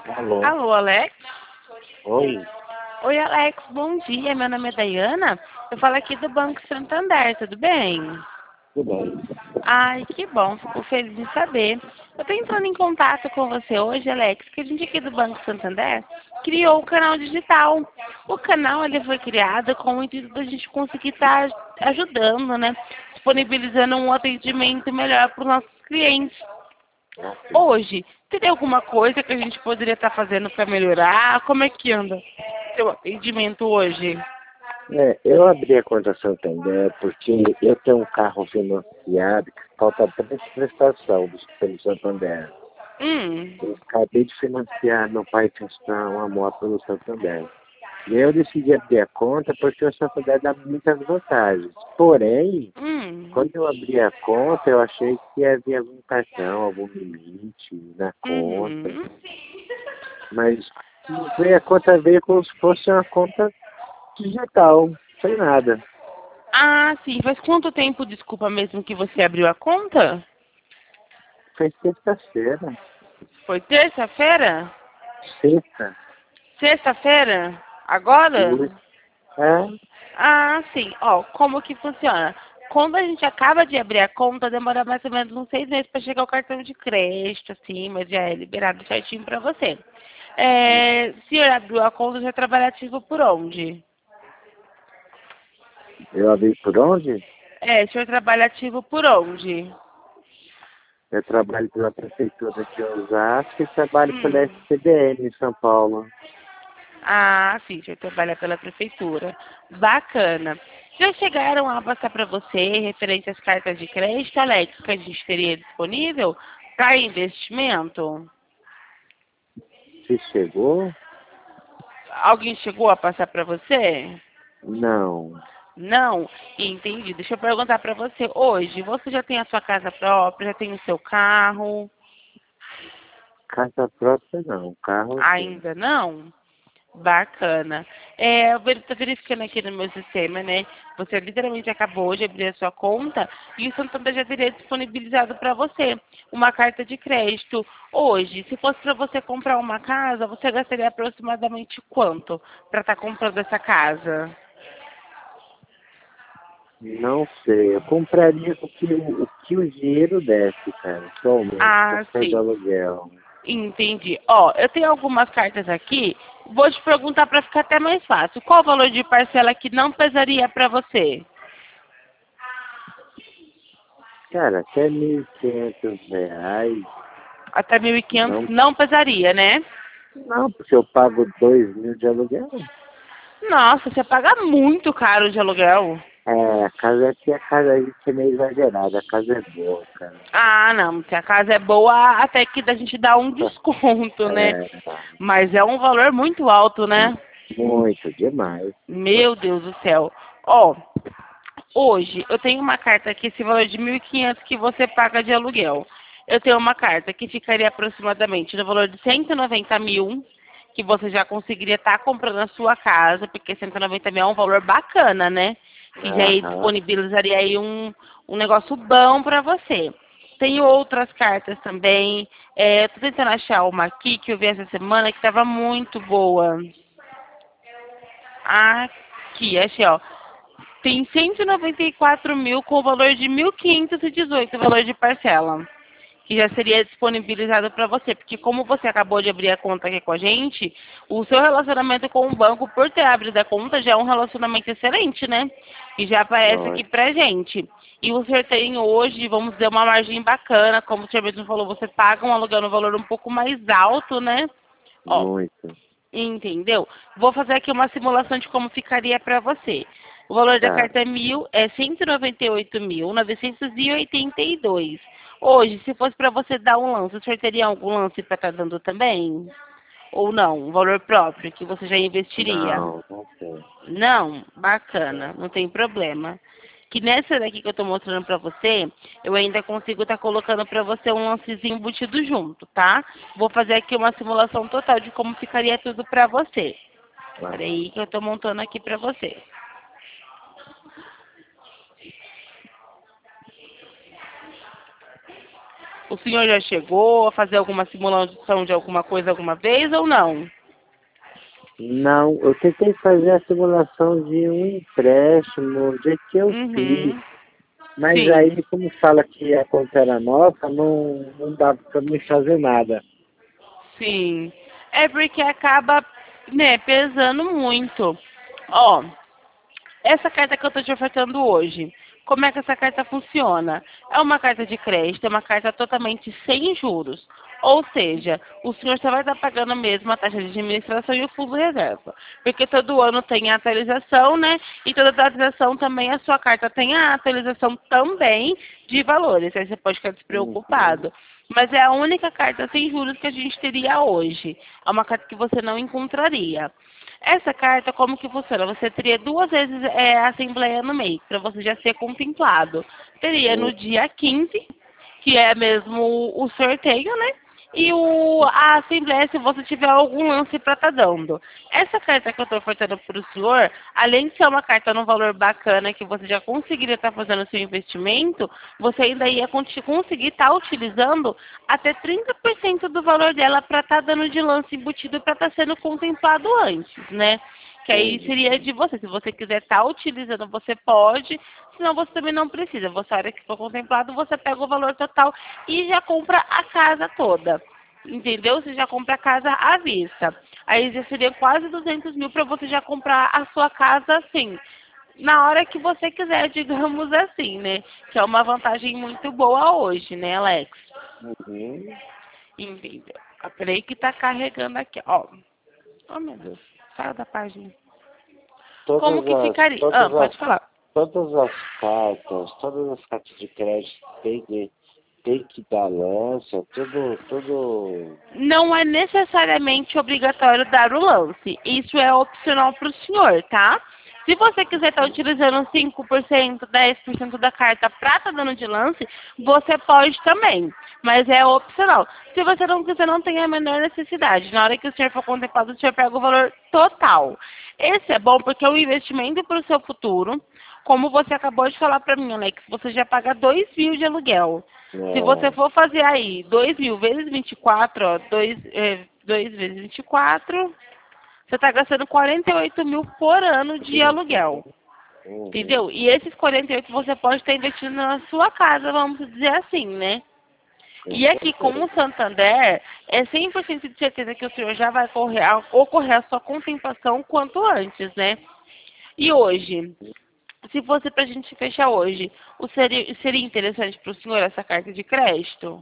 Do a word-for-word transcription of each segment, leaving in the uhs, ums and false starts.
Alô? Alô, Alex? Oi? Oi, Alex, bom dia. Meu nome é Dayana. Eu falo aqui do Banco Santander, tudo bem? Tudo bem? Ai, que bom, fico feliz em saber. Eu tô entrando em contato com você hoje, Alex, que a gente aqui do Banco Santander criou o canal digital. O canal ele foi criado com o intuito da gente conseguir estar ajudando, né? Disponibilizando um atendimento melhor para os nossos clientes. Hoje, teria alguma coisa que a gente poderia estar fazendo para melhorar? Como é que anda seu atendimento hoje? É, eu abri a conta Santander porque eu tenho um carro financiado que falta três prestações do pelo Santander. Hum, Eu acabei de financiar, meu pai fez uma moto no Santander. E aí eu decidi abrir a conta porque o Santander dá muitas vantagens. Porém, hum, quando eu abri a conta, eu achei que havia algum cartão, algum limite na conta. uhum. Mas veio, a conta veio como se fosse uma conta digital, sem nada. Ah, sim. Faz quanto tempo, desculpa mesmo, que você abriu a conta? Foi sexta-feira. Foi terça-feira? Sexta. Sexta-feira? Agora? Isso. É. Ah, sim. Ó, como que funciona? Quando a gente acaba de abrir a conta, demora mais ou menos uns seis meses para chegar o cartão de crédito, assim, mas já é liberado certinho para você. É, se eu abriu a conta, já trabalha ativo por onde? Eu abri por onde? É, o senhor trabalha ativo por onde? Eu trabalho pela prefeitura de Osasco e trabalho pela Hum. S C D M em São Paulo. Ah, sim, o senhor trabalha pela prefeitura. Bacana. Já chegaram a passar para você referente às cartas de crédito, Alex, que a gente teria disponível para investimento? Se chegou? Alguém chegou a passar para você? Não. Não? Entendi. Deixa eu perguntar para você. Hoje, você já tem a sua casa própria, já tem o seu carro? Casa própria não. Carro sim. Ainda não? Bacana. É, eu estou verificando aqui no meu sistema, né? Você literalmente acabou de abrir a sua conta e o Santander já teria disponibilizado para você uma carta de crédito. Hoje, se fosse para você comprar uma casa, você gastaria aproximadamente quanto para estar comprando essa casa? Não sei. Eu compraria o que o, o que o dinheiro desce, cara. Somente por Ah, causa do sim. aluguel. Entendi. Ó, eu tenho algumas cartas aqui. Vou te perguntar para ficar até mais fácil. Qual o valor de parcela que não pesaria para você? Cara, até mil e quinhentos reais. Até mil e quinhentos Não, não pesaria, né? não, porque eu pago dois mil de aluguel. Nossa, você paga muito caro de aluguel. É, a casa aqui, a casa aí é meio exagerada. A casa é boa, cara. Ah, não. Se a casa é boa, até que a gente dá um desconto, né? É, Mas é um valor muito alto, né? muito, demais. Meu Deus do céu. Ó, hoje eu tenho uma carta aqui, esse valor de mil e quinhentos que você paga de aluguel. Eu tenho uma carta que ficaria aproximadamente no valor de cento e noventa mil, que você já conseguiria estar comprando a sua casa, porque cento e noventa mil é um valor bacana, né? Que já aí Aham. disponibilizaria aí um, um negócio bom para você. Tenho outras cartas também. É, eu tô tentando achar uma aqui que eu vi essa semana que estava muito boa. Aqui, achei, ó. Tem cento e noventa e quatro mil com o valor de mil quinhentos e dezoito, o valor de parcela, que já seria disponibilizado para você, porque como você acabou de abrir a conta aqui com a gente, o seu relacionamento com o banco, por ter abrido a conta, já é um relacionamento excelente, né? Que já aparece aqui Nossa, pra gente. E o senhor tem hoje, vamos dizer, uma margem bacana, como o senhor mesmo falou, você paga um aluguel no valor um pouco mais alto, né? Ó, muito. entendeu? Vou fazer aqui uma simulação de como ficaria para você. O valor da Tá. carta é, mil, é cento e noventa e oito mil, novecentos e oitenta e dois. Hoje, se fosse para você dar um lance, o senhor teria algum lance para estar dando também? Ou não? Um valor próprio que você já investiria? Não, não sei. Não? Bacana, não tem problema. Que nessa daqui que eu tô mostrando pra você, eu ainda consigo estar colocando pra você um lancezinho embutido junto, tá? Vou fazer aqui uma simulação total de como ficaria tudo pra você. Aham. Peraí que eu tô montando aqui pra você. O senhor já chegou a fazer alguma simulação de alguma coisa alguma vez ou não? Não, eu tentei fazer a simulação de um empréstimo, do jeito que eu fiz. Uhum. Mas Sim, aí, como fala que a conta era nossa, não, não dá pra me fazer nada. sim. É porque acaba, né, pesando muito. Ó, essa carta que eu estou te ofertando hoje, como é que essa carta funciona? É uma carta de crédito, é uma carta totalmente sem juros. Ou seja, o senhor só vai estar pagando mesmo a taxa de administração e o fundo de reserva. Porque todo ano tem a atualização, né? E toda atualização também, a sua carta tem a atualização também de valores. Aí você pode ficar Uhum. despreocupado. Mas é a única carta sem juros que a gente teria hoje. É uma carta que você não encontraria. Essa carta, como que funciona? Você teria duas vezes é, a assembleia no mês, para você já ser contemplado. Teria no dia quinze, que é mesmo o sorteio, né? E o, a assembleia, se você tiver algum lance para estar dando. Essa carta que eu estou ofertando para o senhor, além de ser uma carta num valor bacana, que você já conseguiria estar fazendo o seu investimento, você ainda ia conti- conseguir estar utilizando até trinta por cento do valor dela para estar dando de lance embutido para estar sendo contemplado antes, né? Que aí Entendi. seria de você. Se você quiser estar utilizando, você pode. Senão você também não precisa. Você, a hora que for contemplado, você pega o valor total e já compra a casa toda. Entendeu? Você já compra a casa à vista. Aí já seria quase duzentos mil para você já comprar a sua casa assim. Na hora que você quiser, digamos assim, né? Que é uma vantagem muito boa hoje, né, Alex? Uhum. Entendeu? Ah, peraí que tá carregando aqui, ó. Oh, meu Deus. Saiu da página. Como Todas que as, ficaria? Ah, todas as, pode falar. todas as cartas, todas as cartas de crédito tem que, tem que dar lança, tudo, tudo. Não é necessariamente obrigatório dar o lance. Isso é opcional para o senhor, tá? Se você quiser estar utilizando cinco por cento, dez por cento da carta para estar dando de lance, você pode também. Mas é opcional. Se você não quiser, não tem a menor necessidade. Na hora que o senhor for contemplado, o senhor pega o valor total. Esse é bom porque é um investimento para o seu futuro. Como você acabou de falar para mim, Alex, você já paga dois mil de aluguel. Se você É, for fazer aí dois mil vezes vinte e quatro, ó, dois é, dois vezes vinte e quatro, você está gastando quarenta e oito mil por ano de aluguel. uhum. Entendeu? E esses quarenta e oito você pode estar investindo na sua casa, vamos dizer assim, né? Com E aqui, com o certeza. Santander, é cem por cento de certeza que o senhor já vai correr, ocorrer a sua contemplação quanto antes, né? E hoje, se fosse para a gente fechar hoje, o seria, seria interessante para o senhor essa carta de crédito?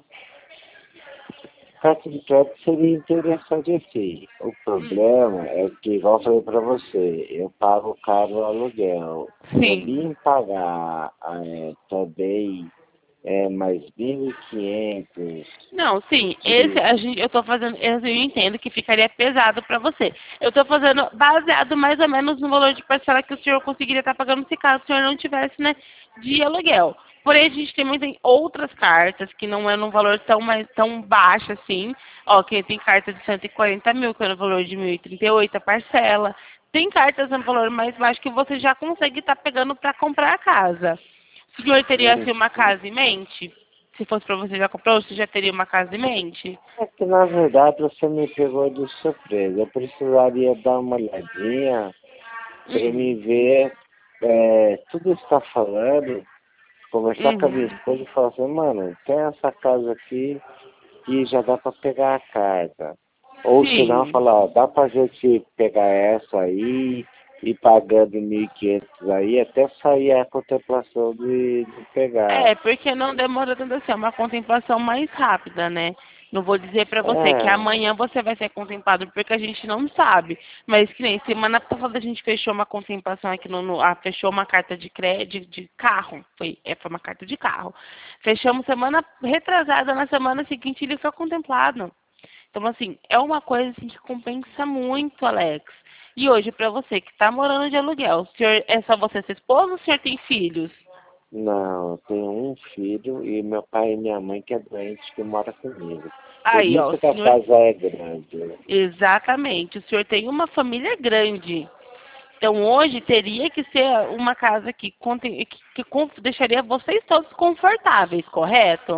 Carta de crédito seria interessante assim. O Hum, problema é que, igual eu falei para você, eu pago caro o aluguel. Para sim. mim pagar é, também é, mais mil e quinhentos Não, sim, esse de. a gente, eu tô fazendo, esse eu entendo que ficaria pesado para você. Eu tô fazendo baseado mais ou menos no valor de parcela que o senhor conseguiria estar pagando se caso o senhor não tivesse, né, de aluguel. Porém, a gente tem muitas outras cartas que não é num valor tão, mais, tão baixo assim. Ó, que tem carta de cento e quarenta mil, que é no valor de mil e trinta e oito a parcela. Tem cartas no valor mais baixo que você já consegue estar pegando para comprar a casa. O senhor teria, Hum, assim, uma casa em mente? Se fosse para você já comprar, você já teria uma casa em mente? É que na verdade você me pegou de surpresa. Eu precisaria dar uma olhadinha para Hum, me ver é, tudo isso que está falando, conversar com a minha uhum. esposa e falar assim, mano, tem essa casa aqui que já dá para pegar a carta. Ou se não, Sim. falar, ó, dá pra gente pegar essa aí e pagando mil e quinhentos aí até sair a contemplação de, de pegar. É, porque não demora tanto assim, é uma contemplação mais rápida, né? Não vou dizer pra você que É, amanhã você vai ser contemplado, porque a gente não sabe. Mas que nem semana passada a gente fechou uma contemplação aqui no, no ah, fechou uma carta de crédito de carro. Foi, é, foi uma carta de carro. Fechamos semana retrasada, na semana seguinte ele foi contemplado. Então, assim, é uma coisa assim, que compensa muito, Alex. E hoje, pra você que tá morando de aluguel, o senhor, é só você ser esposa ou o senhor tem filhos? não, eu tenho um filho e meu pai e minha mãe que é doente, que mora comigo. Por Aí, ó, isso o que a senhor. casa é grande. Exatamente, o senhor tem uma família grande. Então, hoje teria que ser uma casa que, contem- que, que con- deixaria vocês todos confortáveis, correto?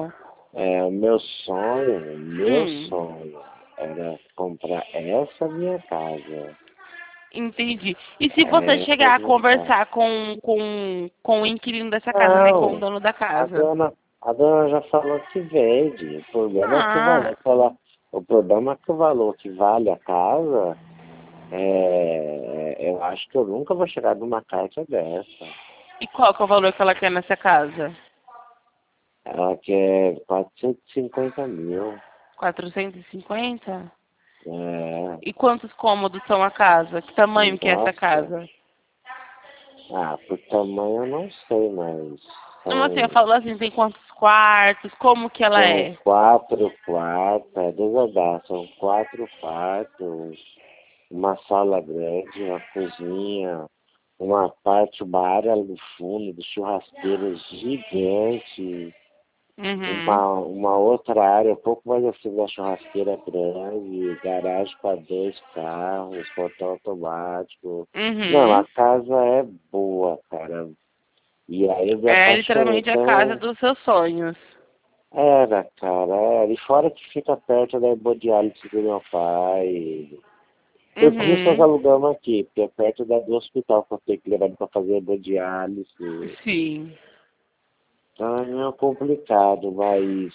É, o meu sonho, o meu Hum, sonho era comprar essa minha casa. entendi. E se você Essa chegar a minha casa. conversar com, com, com o inquilino dessa casa, né? Com o Não, dono da a casa? dona, a dona já falou que vende. O problema é que o Ah, valor, que ela, o problema é que o valor que vale a casa, é, eu acho que eu nunca vou chegar numa casa dessa. e qual que é o valor que ela quer nessa casa? Ela quer quatrocentos e cinquenta mil. Quatrocentos e cinquenta. É, E quantos cômodos são a casa? Que tamanho que é essa nossa. casa? Ah, por tamanho eu não sei, mas Não, assim, eu são, falo assim, tem quantos quartos? Como que ela são é? quatro quartos, é dois andares, são quatro quartos, uma sala grande, uma cozinha, uma parte, uma área no fundo de churrasqueira gigante, Uhum. uma, uma outra área um pouco mais assim da churrasqueira grande, garagem para dois carros, portão automático. Não, a Uhum. casa é boa, cara. E aí eu me É apaixonei literalmente a casa tão. dos seus sonhos. Era, cara, era. E fora que fica perto da hemodiálise do meu pai. Foi por isso que nós Uhum. alugamos aqui, porque é perto da, do hospital que eu tenho que levar ele para fazer hemodiálise. Sim. Então é meio complicado, mas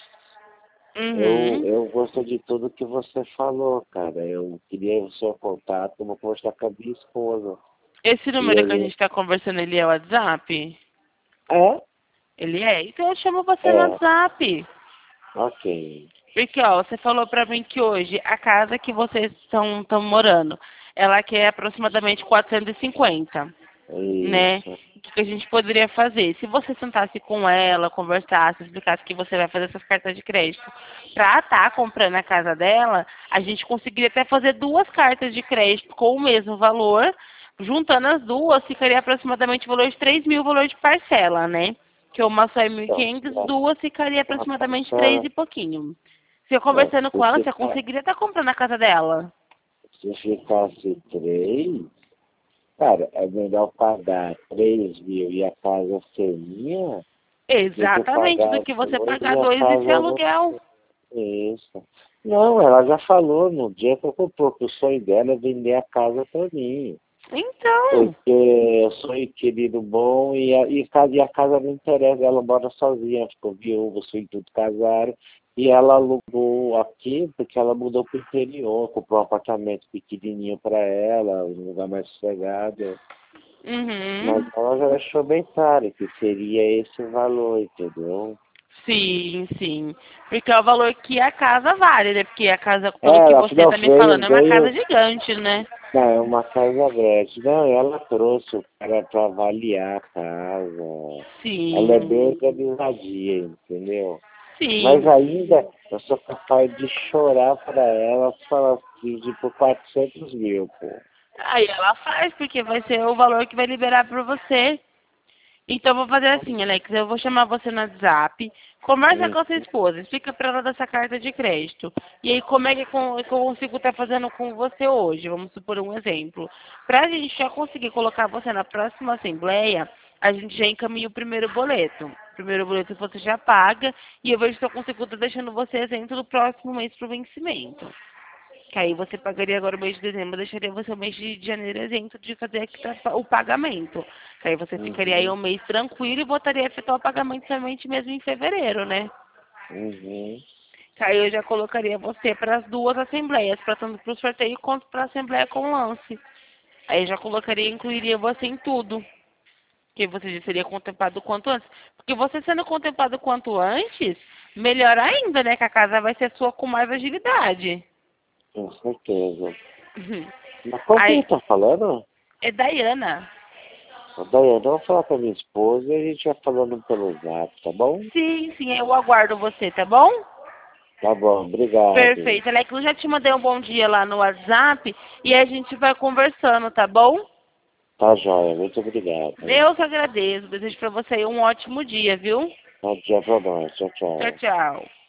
eu, Uhum. eu gosto de tudo que você falou, cara. Eu queria o seu contato, eu vou conversar com a minha esposa. Esse E número a que a gente. gente tá conversando, ele é o WhatsApp? É? Ele é? Então eu chamo você no É, WhatsApp. ok. Porque, ó, você falou pra mim que hoje a casa que vocês estão estão morando, ela quer aproximadamente quatrocentos e cinquenta, né? Isso. O que que a gente poderia fazer? Se você sentasse com ela, conversasse, explicasse que você vai fazer essas cartas de crédito pra estar comprando a casa dela, a gente conseguiria até fazer duas cartas de crédito com o mesmo valor. Juntando as duas, ficaria aproximadamente o valor de três mil, o valor de parcela, né? Que uma só é mil e Então, quinhentos, a, duas ficaria a aproximadamente três parcela. e pouquinho. Você Não, conversando se com ela, você ficar, conseguiria estar comprando a casa dela. se ficasse três, cara, é melhor pagar três mil e a casa ser minha do que Exatamente, do pagar que você dois pagar e a dois desse casa não aluguel. ser. Isso. Não, ela já falou no dia que eu comprou que o sonho dela é vender a casa pra mim. Então, Porque eu sou inquilino bom e a, e, ca- e a casa não interessa, ela mora sozinha, ficou viúva, os filhos tudo casaram. E ela alugou aqui porque ela mudou para o interior, comprou um apartamento pequenininho para ela, um lugar mais sossegado. Mas uhum. ela já achou bem claro que seria esse o valor, entendeu? Sim, sim. Porque é o valor que a casa vale, né? Porque a casa, pelo que Ela você não tá me veio, falando, é uma casa veio, gigante, né? não, é uma casa grande. Não, ela trouxe o cara para avaliar a casa. Ela é Sim, bem organizadinha, entendeu? Mas sim. ainda eu sou capaz de chorar para ela falar pedir por quatrocentos mil, pô. Aí ela faz, porque vai ser o valor que vai liberar pra você. Então, eu vou fazer assim, Alex. Eu vou chamar você no WhatsApp. Conversa Hum, com a sua esposa. Explica pra ela dessa carta de crédito. E aí, como é que com- que eu consigo estar fazendo com você hoje? Vamos supor um exemplo. Pra gente já conseguir colocar você na próxima assembleia, a gente já encaminha o primeiro boleto. O primeiro boleto você já paga. E eu vejo se eu consigo estar deixando você isento do próximo mês pro vencimento. Que aí você pagaria agora o mês de dezembro, deixaria você o mês de janeiro isento de fazer a quita- o pagamento. Que aí você ficaria aí uhum, um mês tranquilo e botaria a efetuar o pagamento somente mesmo em fevereiro, né? uhum, Que aí eu já colocaria você para as duas assembleias, para tanto para o sorteio quanto para a assembleia com lance. Aí eu já colocaria, incluiria você em tudo. Que você já seria contemplado o quanto antes. Porque você sendo contemplado quanto antes, melhor ainda, né? Que a casa vai ser sua com mais agilidade. com certeza. Uhum. Mas qual que ele Aí, tá falando? é Dayana. Ô, Daiane, eu vou falar com a minha esposa e a gente vai falando pelo zap, tá bom? Sim, sim, eu aguardo você, tá bom? Tá bom, obrigado. Perfeito. Alex, eu já te mandei um bom dia lá no WhatsApp e a gente vai conversando, tá bom? Tá joia, muito obrigado. Eu que agradeço. Desejo pra você aí um ótimo dia, viu? Bom dia pra nós, tchau, Tchau, tchau. tchau.